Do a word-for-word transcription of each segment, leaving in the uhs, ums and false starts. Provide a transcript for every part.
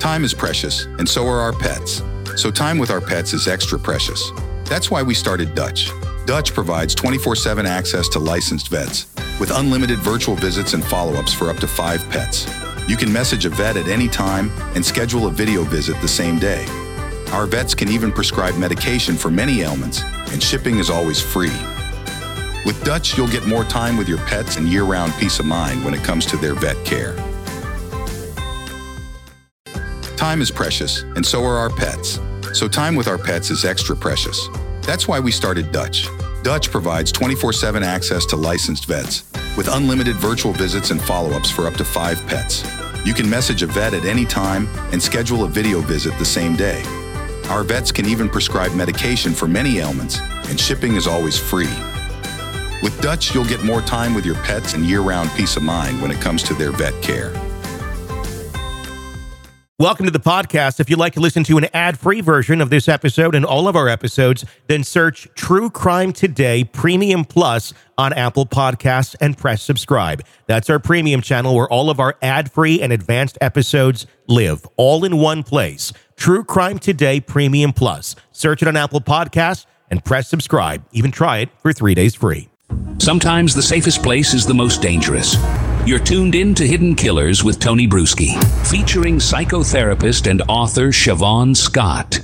Time is precious, and so are our pets. So time with our pets is extra precious. That's why we started Dutch. Dutch provides twenty-four seven access to licensed vets, with unlimited virtual visits and follow-ups for up to five pets. You can message a vet at any time and schedule a video visit the same day. Our vets can even prescribe medication for many ailments, and shipping is always free. With Dutch, you'll get more time with your pets and year-round peace of mind when it comes to their vet care. Time is precious, and so are our pets. So time with our pets is extra precious. That's why we started Dutch. Dutch provides twenty-four seven access to licensed vets, with unlimited virtual visits and follow-ups for up to five pets. You can message a vet at any time and schedule a video visit the same day. Our vets can even prescribe medication for many ailments, and shipping is always free. With Dutch, you'll get more time with your pets and year-round peace of mind when it comes to their vet care. Welcome to the podcast. If you'd like to listen to an ad-free version of this episode and all of our episodes, then search True Crime Today Premium Plus on Apple Podcasts and press subscribe. That's our premium channel where all of our ad-free and advanced episodes live, all in one place. True Crime Today Premium Plus. Search it on Apple Podcasts and press subscribe. Even try it for three days free. Sometimes the safest place is the most dangerous. You're tuned in to Hidden Killers with Tony Brueski, featuring psychotherapist and author Siobhan Scott.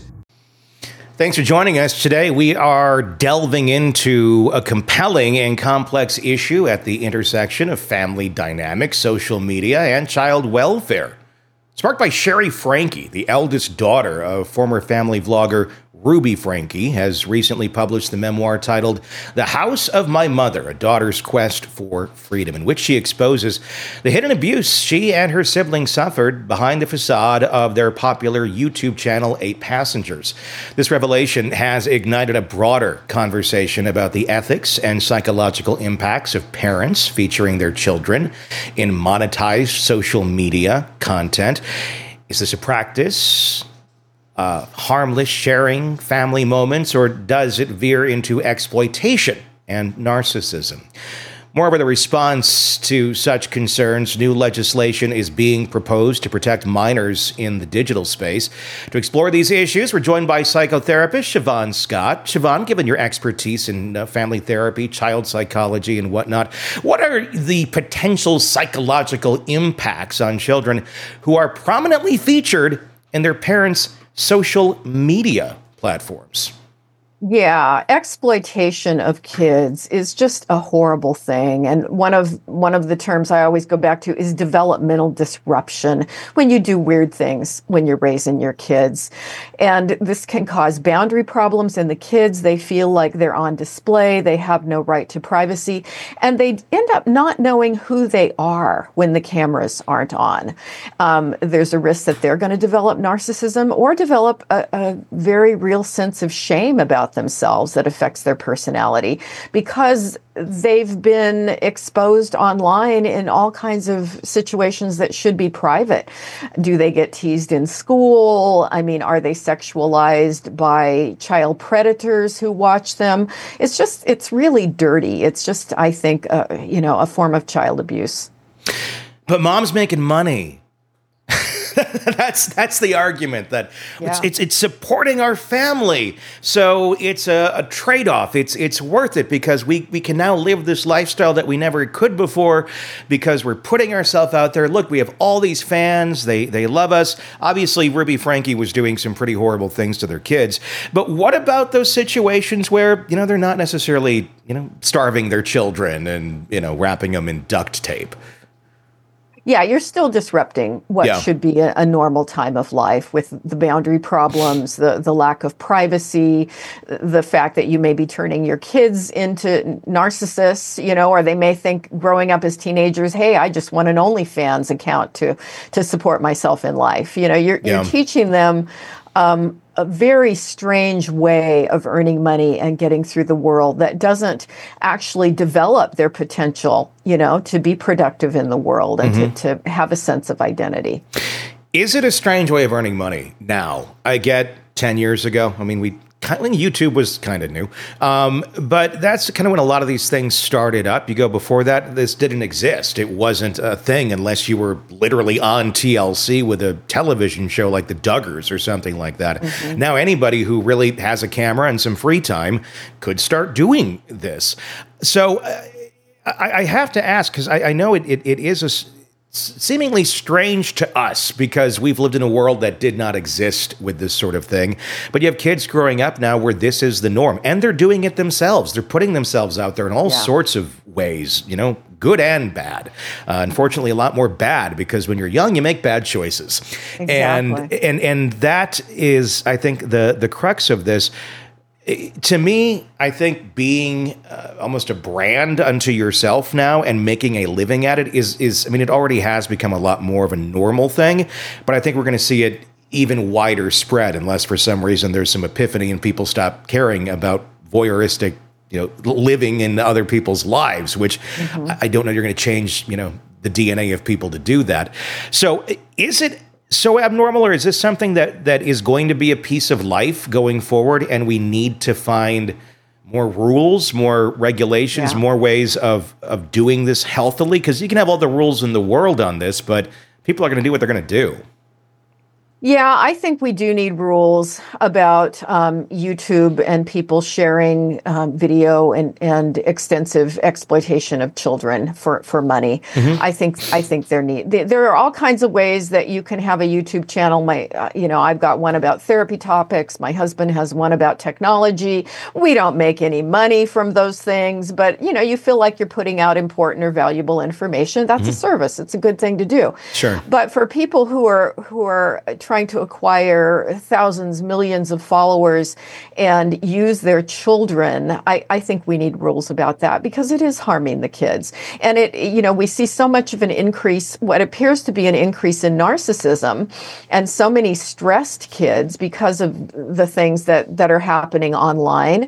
Thanks for joining us today. We are delving into a compelling and complex issue at the intersection of family dynamics, social media, and child welfare. Sparked by Sherry Franke, the eldest daughter of former family vlogger Ruby Franke, has recently published the memoir titled The House of My Mother, A Daughter's Quest for Freedom, in which she exposes the hidden abuse she and her siblings suffered behind the facade of their popular YouTube channel, Eight Passengers. This revelation has ignited a broader conversation about the ethics and psychological impacts of parents featuring their children in monetized social media content. Is this a practice? Uh, harmless sharing family moments, or does it veer into exploitation and narcissism? Moreover, the response to such concerns, new legislation is being proposed to protect minors in the digital space. To explore these issues, we're joined by psychotherapist Siobhan Scott. Siobhan, given your expertise in uh, family therapy, child psychology, and whatnot, what are the potential psychological impacts on children who are prominently featured in their parents' social media platforms? Yeah, exploitation of kids is just a horrible thing. And one of one of the terms I always go back to is developmental disruption, when you do weird things when you're raising your kids. And this can cause boundary problems in the kids. They feel like they're on display. They have no right to privacy. And they end up not knowing who they are when the cameras aren't on. Um, there's a risk that they're going to develop narcissism or develop a, a very real sense of shame about themselves that affects their personality, because they've been exposed online in all kinds of situations that should be private. Do they get teased in school? I mean, are they sexualized by child predators who watch them? It's just, it's really dirty. It's just, I think, uh, you know, a form of child abuse. But mom's making money. that's that's the argument, that yeah. it's, it's it's supporting our family, so it's a, a trade-off. It's it's worth it because we we can now live this lifestyle that we never could before, because we're putting ourselves out there. Look, we have all these fans. They they love us. Obviously, Ruby Franke was doing some pretty horrible things to their kids. But what about those situations where, you know, they're not necessarily, you know, starving their children and, you know, wrapping them in duct tape? Yeah, you're still disrupting what yeah. should be a, a normal time of life, with the boundary problems, the, the lack of privacy, the fact that you may be turning your kids into narcissists, you know, or they may think growing up as teenagers, hey, I just want an OnlyFans account to to support myself in life. You know, you're, yeah. you're teaching them um, a very strange way of earning money and getting through the world that doesn't actually develop their potential, you know, to be productive in the world and mm-hmm. to, to have a sense of identity. Is it a strange way of earning money now? I get ten years ago, I mean, we kind of, YouTube was kind of new. Um, but that's kind of when a lot of these things started up. You go, before that, this didn't exist. It wasn't a thing unless you were literally on T L C with a television show like The Duggars or something like that. Mm-hmm. Now anybody who really has a camera and some free time could start doing this. So uh, I, I have to ask, because I, I know it, it, it is a seemingly strange to us because we've lived in a world that did not exist with this sort of thing. But you have kids growing up now where this is the norm, and they're doing it themselves. They're putting themselves out there in all yeah. sorts of ways, you know, good and bad. Uh, unfortunately, a lot more bad, because when you're young, you make bad choices. Exactly. And and and that is, I think, the the crux of this. To me, I think being uh, almost a brand unto yourself now and making a living at it is, is, I mean, it already has become a lot more of a normal thing, but I think we're going to see it even wider spread unless for some reason there's some epiphany and people stop caring about voyeuristic, you know, living in other people's lives, which mm-hmm. I don't know you're going to change, you know, the D N A of people to do that. So is it so abnormal, or is this something that, that is going to be a piece of life going forward, and we need to find more rules, more regulations, yeah. more ways of, of doing this healthily? Because you can have all the rules in the world on this, but people are going to do what they're going to do. Yeah, I think we do need rules about um, YouTube and people sharing um, video and, and extensive exploitation of children for, for money. Mm-hmm. I think I think there need there are all kinds of ways that you can have a YouTube channel. My uh, you know I've got one about therapy topics. My husband has one about technology. We don't make any money from those things, but you know you feel like you're putting out important or valuable information. That's mm-hmm. a service. It's a good thing to do. Sure. But for people who are who are trying to acquire thousands, millions of followers and use their children, I, I think we need rules about that, because it is harming the kids. And it, you know, we see so much of an increase, what appears to be an increase in narcissism, and so many stressed kids because of the things that, that are happening online,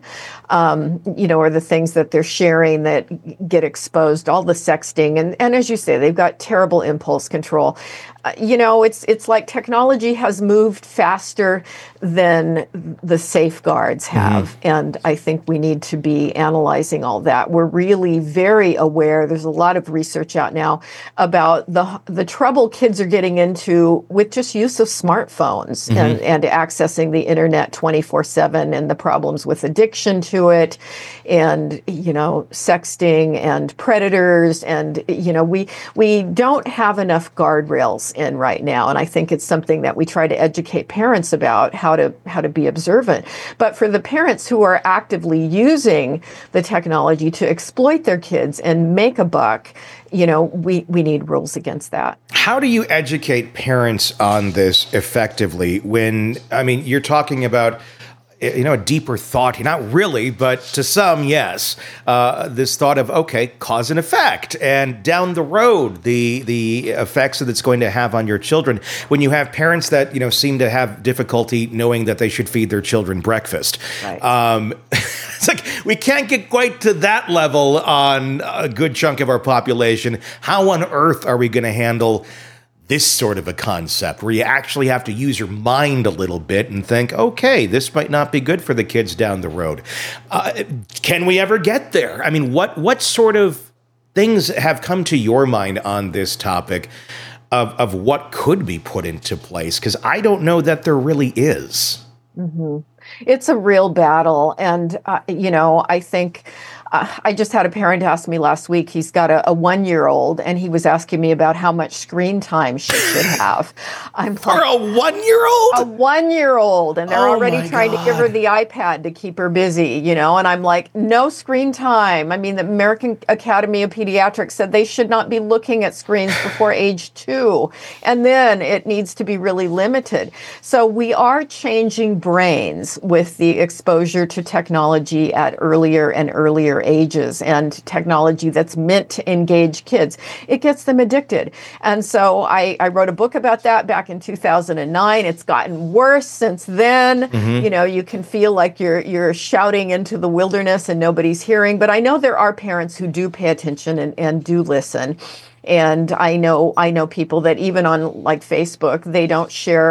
um, you know, or the things that they're sharing that get exposed, all the sexting. And, and as you say, they've got terrible impulse control. Uh, you know, it's it's like technology has moved faster than the safeguards have. Mm-hmm. And I think we need to be analyzing all that. We're really very aware. There's a lot of research out now about the the trouble kids are getting into with just use of smartphones mm-hmm. and, and accessing the internet twenty-four seven, and the problems with addiction to it, and, you know, sexting and predators. And, you know, we we don't have enough guardrails in right now, and I think it's something that we try to educate parents about, how to how to be observant. But for the parents who are actively using the technology to exploit their kids and make a buck, you know, we we need rules against that. How do you educate parents on this effectively when, I mean, you're talking about, you know, a deeper thought, not really, but to some, yes. Uh, this thought of, okay, cause and effect, and down the road, the the effects that it's going to have on your children. When you have parents that, you know, seem to have difficulty knowing that they should feed their children breakfast. Right. Um, it's like, we can't get quite to that level on a good chunk of our population. How on earth are we going to handle this sort of a concept where you actually have to use your mind a little bit and think, okay, this might not be good for the kids down the road? Uh, can we ever get there? I mean, what what sort of things have come to your mind on this topic of, of what could be put into place? Because I don't know that there really is. Mm-hmm. It's a real battle. And, uh, you know, I think... Uh, I just had a parent ask me last week, he's got a, a one-year-old, and he was asking me about how much screen time she should have. I'm For like, a one-year-old? A one-year-old, and they're oh already trying God. to give her the iPad to keep her busy, you know, and I'm like, no screen time. I mean, the American Academy of Pediatrics said they should not be looking at screens before age two, and then it needs to be really limited. So we are changing brains with the exposure to technology at earlier and earlier ages, and technology that's meant to engage kids. It gets them addicted. And so I, I wrote a book about that back in two thousand nine. It's gotten worse since then. Mm-hmm. You know, you can feel like you're you're shouting into the wilderness and nobody's hearing. But I know there are parents who do pay attention and, and do listen. And I know I know people that even on like Facebook, they don't share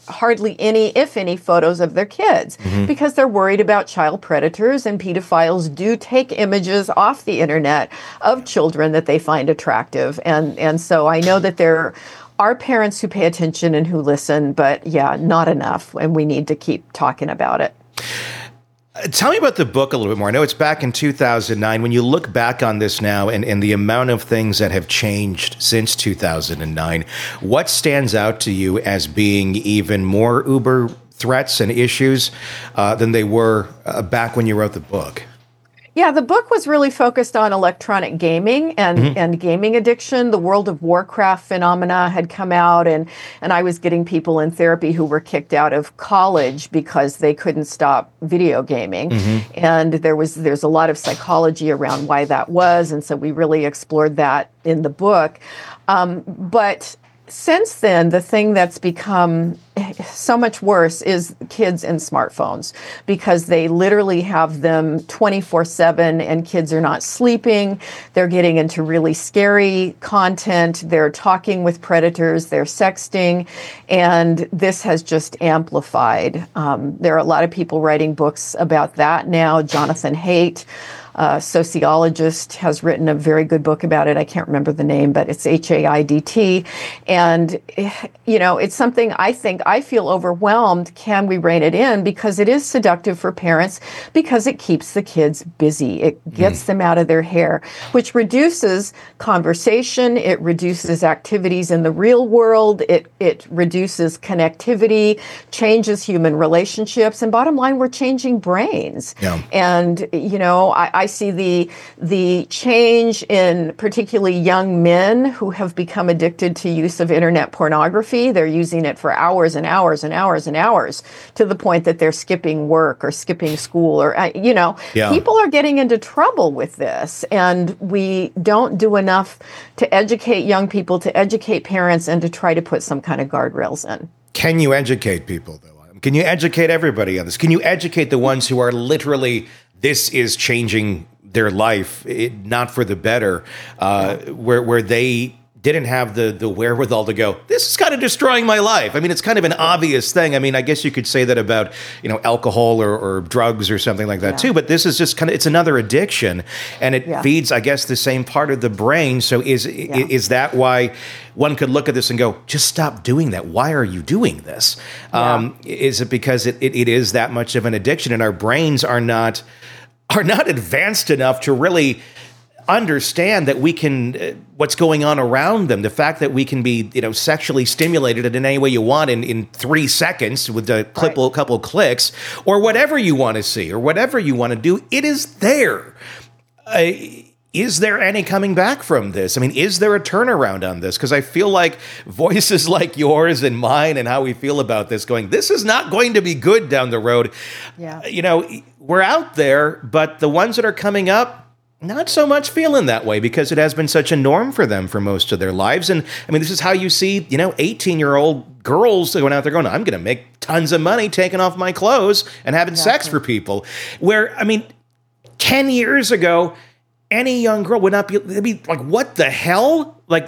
hardly any, if any, photos of their kids mm-hmm. because they're worried about child predators, and pedophiles do take images off the internet of children that they find attractive. And, and so I know that there are parents who pay attention and who listen, but yeah, not enough. And we need to keep talking about it. Tell me about the book a little bit more. I know it's back in two thousand nine. When you look back on this now and, and the amount of things that have changed since two thousand nine, what stands out to you as being even more uber threats and issues uh, than they were uh, back when you wrote the book? Yeah, the book was really focused on electronic gaming and, mm-hmm. and gaming addiction. The World of Warcraft phenomena had come out, and, and I was getting people in therapy who were kicked out of college because they couldn't stop video gaming. Mm-hmm. And there was there's a lot of psychology around why that was, and so we really explored that in the book. Um, but since then, the thing that's become so much worse is kids and smartphones, because they literally have them twenty-four seven, and kids are not sleeping. They're getting into really scary content. They're talking with predators. They're sexting. And this has just amplified. Um, there are a lot of people writing books about that now. Jonathan Haidt, a sociologist, has written a very good book about it. I can't remember the name, but it's H A I D T. And, you know, it's something I think I feel overwhelmed. Can we rein it in? Because it is seductive for parents, because it keeps the kids busy. It gets mm. them out of their hair, which reduces conversation. It reduces activities in the real world. It, it reduces connectivity, changes human relationships. And bottom line, we're changing brains. Yeah. And, you know, I, I see the the change in particularly young men who have become addicted to use of internet pornography. They're using it for hours and hours and hours and hours, to the point that they're skipping work or skipping school, or, you know, yeah. people are getting into trouble with this. And we don't do enough to educate young people, to educate parents, and to try to put some kind of guardrails in. Can you educate people, though? Can you educate everybody on this? Can you educate the ones who are literally, this is changing their life, it, not for the better, uh, where where they didn't have the the wherewithal to go, this is kind of destroying my life? I mean, it's kind of an obvious thing. I mean, I guess you could say that about, you know, alcohol or, or drugs or something like that, yeah. too. But this is just kind of, it's another addiction, and it yeah. feeds, I guess, the same part of the brain. So is yeah. is that why one could look at this and go, just stop doing that? Why are you doing this? Yeah. Um, is it because it, it, it is that much of an addiction, and our brains are not are not advanced enough to really understand that we can, uh, what's going on around them. The fact that we can be, you know, sexually stimulated in any way you want in, in three seconds with a clip, right. couple clicks, or whatever you want to see, or whatever you want to do, it is there. Uh, Is there any coming back from this? I mean, is there a turnaround on this? Because I feel like voices like yours and mine and how we feel about this going, this is not going to be good down the road. Yeah. You know, we're out there, but the ones that are coming up, not so much feeling that way, because it has been such a norm for them for most of their lives. And I mean, this is how you see, you know, eighteen-year-old girls going out there going, I'm going to make tons of money taking off my clothes and having exactly. sex for people. Where, I mean, ten years ago, any young girl would not be, they'd be like, what the hell? Like,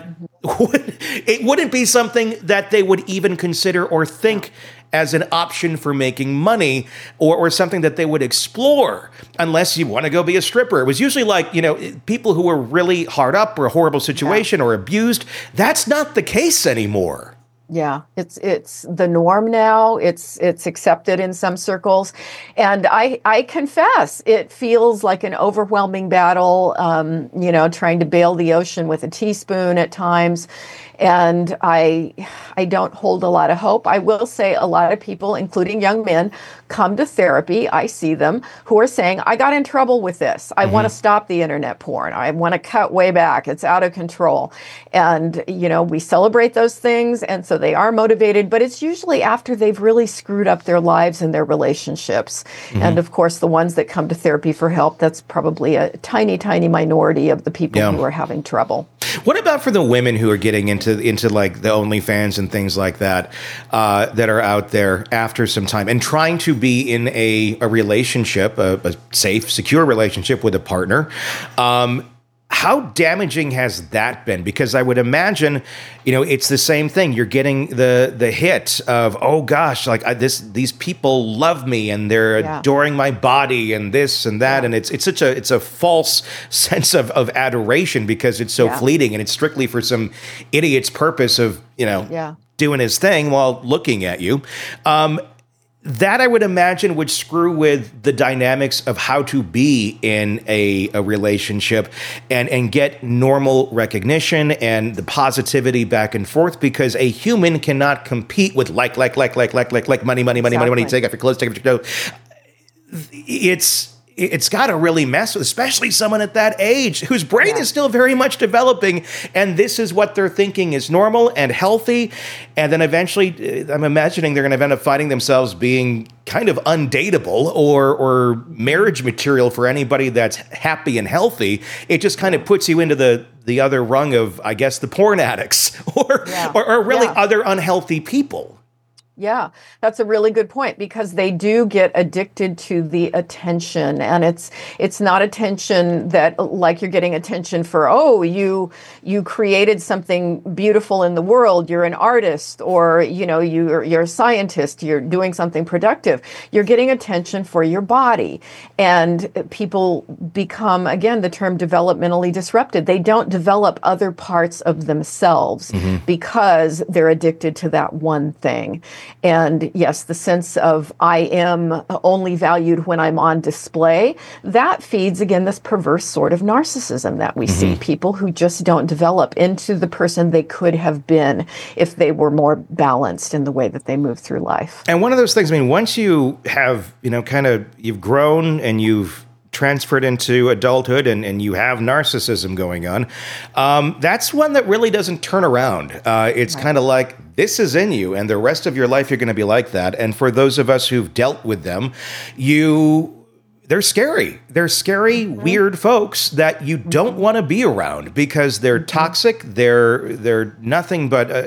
it wouldn't be something that they would even consider or think as an option for making money, or, or something that they would explore, unless you want to go be a stripper. It was usually like, you know, people who were really hard up or a horrible situation yeah. or abused. That's not the case anymore. Yeah, it's it's the norm now. It's it's accepted in some circles, and I I confess it feels like an overwhelming battle. Um, you know, trying to bail the ocean with a teaspoon at times, and I I don't hold a lot of hope. I will say a lot of people, including young men, come to therapy. I see them who are saying, I got in trouble with this. I mm-hmm. want to stop the internet porn. I want to cut way back. It's out of control. And, you know, we celebrate those things. And so they are motivated, but it's usually after they've really screwed up their lives and their relationships. Mm-hmm. And of course, the ones that come to therapy for help, that's probably a tiny, tiny minority of the people yeah. who are having trouble. What about for the women who are getting into, into like the OnlyFans and things like that, uh, that are out there after some time and trying to be in a, a relationship, a, a safe, secure relationship with a partner? Um, how damaging has that been? Because I would imagine, you know, it's the same thing. You're getting the the hit of, oh gosh, like I, this, these people love me and they're yeah. adoring my body and this and that, yeah. and it's it's such a it's a false sense of of adoration because it's so yeah. fleeting and it's strictly for some idiot's purpose of, you know, yeah. doing his thing while looking at you. Um, That I would imagine would screw with the dynamics of how to be in a, a relationship and, and get normal recognition and the positivity back and forth, because a human cannot compete with like, like, like, like, like, like, like money, money, money, exactly. money, money, take off your clothes, take off your clothes. It's, it's got to really mess with, especially someone at that age whose brain yeah. is still very much developing. And this is what they're thinking is normal and healthy. And then eventually, I'm imagining they're going to end up finding themselves being kind of undateable or, or marriage material for anybody that's happy and healthy. It just kind of puts you into the, the other rung of, I guess, the porn addicts or, yeah. or, or really yeah. other unhealthy people. Yeah, that's a really good point, because they do get addicted to the attention, and it's it's not attention that like you're getting attention for, oh, you you created something beautiful in the world, you're an artist, or you know you're you're a scientist, you're doing something productive. You're getting attention for your body, and people become, again, the term developmentally disrupted. They don't develop other parts of themselves mm-hmm. because they're addicted to that one thing. And yes, the sense of I am only valued when I'm on display, that feeds, again, this perverse sort of narcissism that we mm-hmm. see. People who just don't develop into the person they could have been if they were more balanced in the way that they move through life. And one of those things, I mean, once you have, you know, kind of, you've grown and you've transferred into adulthood and, and you have narcissism going on, um, that's one that really doesn't turn around. Uh, it's right. kind of like, this is in you, and the rest of your life you're going to be like that. And for those of us who've dealt with them, you... they're scary. They're scary, mm-hmm. weird folks that you don't mm-hmm. want to be around because they're mm-hmm. toxic. They're they're nothing but uh,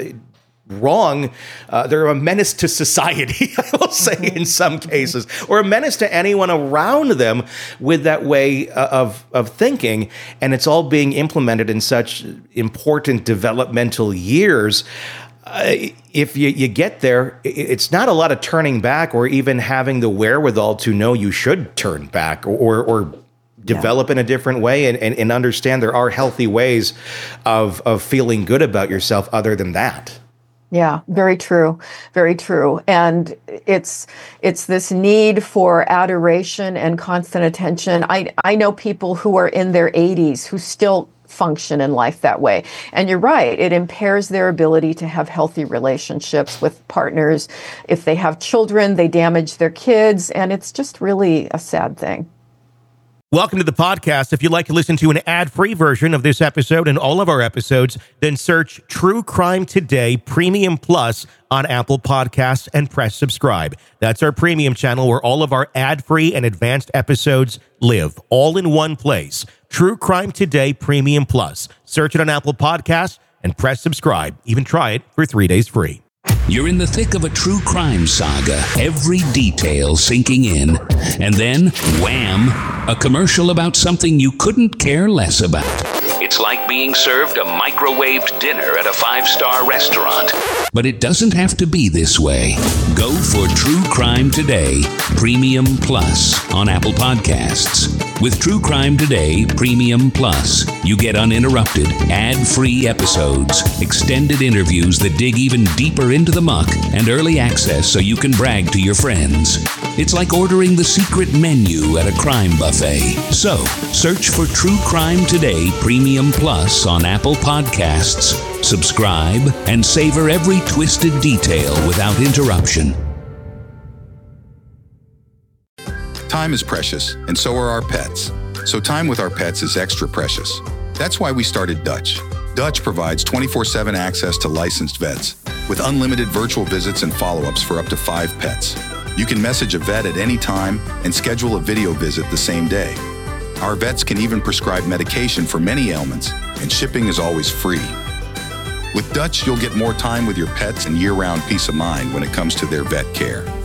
wrong. Uh, they're a menace to society, I will say, mm-hmm. in some cases, or a menace to anyone around them with that way uh, of of thinking. And it's all being implemented in such important developmental years. Uh, if you, you get there, it's not a lot of turning back or even having the wherewithal to know you should turn back or or develop yeah. in a different way and, and, and understand there are healthy ways of, of feeling good about yourself other than that. Yeah, very true. Very true. And it's it's this need for adoration and constant attention. I I know people who are in their eighties who still function in life that way. And you're right, it impairs their ability to have healthy relationships with partners. If they have children, they damage their kids, and it's just really a sad thing. Welcome to the podcast. If you'd like to listen to an ad-free version of this episode and all of our episodes, then search True Crime Today Premium Plus on Apple Podcasts and press subscribe. That's our premium channel where all of our ad-free and advanced episodes live, all in one place. True Crime Today Premium Plus. Search it on Apple Podcasts and press subscribe. Even try it for three days free. You're in the thick of a true crime saga, every detail sinking in. And then, wham, a commercial about something you couldn't care less about. It's like being served a microwaved dinner at a five-star restaurant. But it doesn't have to be this way. Go for True Crime Today Premium Plus on Apple Podcasts. With True Crime Today Premium Plus, you get uninterrupted, ad-free episodes, extended interviews that dig even deeper into the muck, and early access so you can brag to your friends. It's like ordering the secret menu at a crime buffet. So, search for True Crime Today Premium Plus on Apple Podcasts, subscribe, and savor every twisted detail without interruption. Time is precious, and so are our pets. So time with our pets is extra precious. That's why we started Dutch. Dutch provides twenty-four seven access to licensed vets with unlimited virtual visits and follow-ups for up to five pets. You can message a vet at any time and schedule a video visit the same day. Our vets can even prescribe medication for many ailments, and shipping is always free. With Dutch, you'll get more time with your pets and year-round peace of mind when it comes to their vet care.